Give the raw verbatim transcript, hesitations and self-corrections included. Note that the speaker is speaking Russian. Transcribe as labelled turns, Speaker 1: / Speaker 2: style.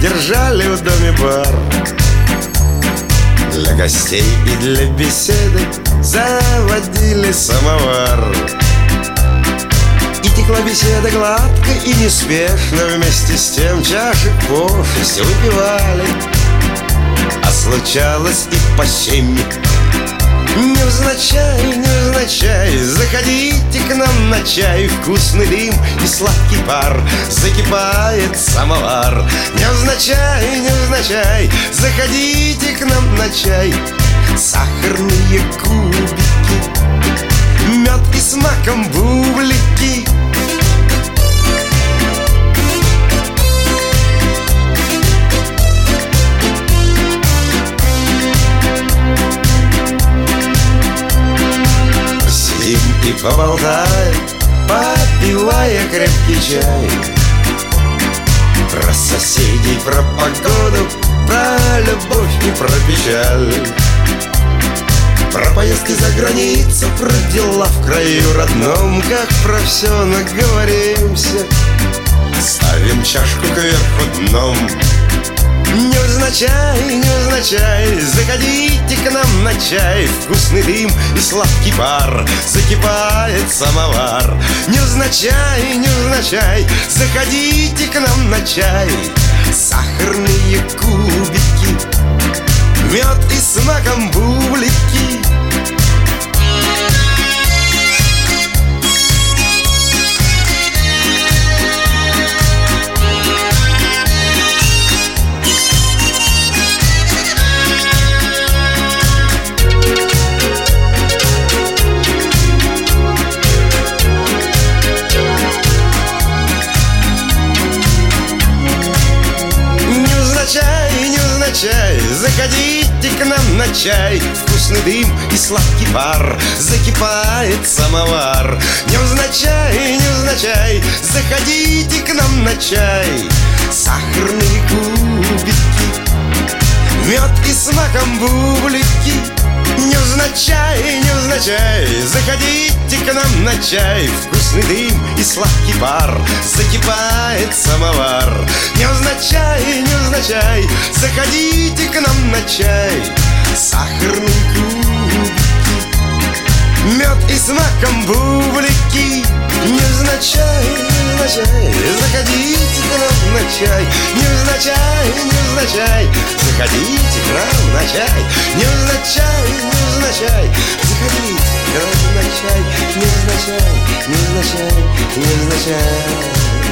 Speaker 1: держали в доме бар. Для гостей и для беседы заводили самовар. И текла беседа гладко и неспешно. Вместе с тем чашек по шесть выпивали. А случалось и по семь. Невзначай, невзначай, заходите к нам на чай. Вкусный дым и сладкий пар, закипает самовар. Невзначай, невзначай, заходите к нам на чай. Сахарные кубики, мед и с маком бублики. И поболтаем, попивая крепкий чай. Про соседей, про погоду, про любовь и про печаль. Про поездки за границу, про дела в краю родном. Как про все наговоримся, ставим чашку кверху дном. Невзначай, невзначай, заходите к нам на чай. Вкусный дым и сладкий пар, закипает самовар. Невзначай, невзначай, заходите к нам на чай. Сахарные кубики, мед и с маком бублики. Невзначай, заходите к нам на чай. Вкусный дым и сладкий пар, закипает самовар. Невзначай, невзначай, заходите к нам на чай. Сахарные кубики, мед и с маком бублики. Невзначай, невзначай, заходите к нам на чай. Вкусный дым и сладкий пар, закипает самовар. Невзначай, невзначай, заходите к нам на чай. Сахарные кубики, мед и с маком бублики. Невзначай, невзначай, заходите к нам на чай. Невзначай, невзначай, заходите к нам на чай. Невзначай, невзначай, заходите к нам на чай. Невзначай, невзначай, невзначай.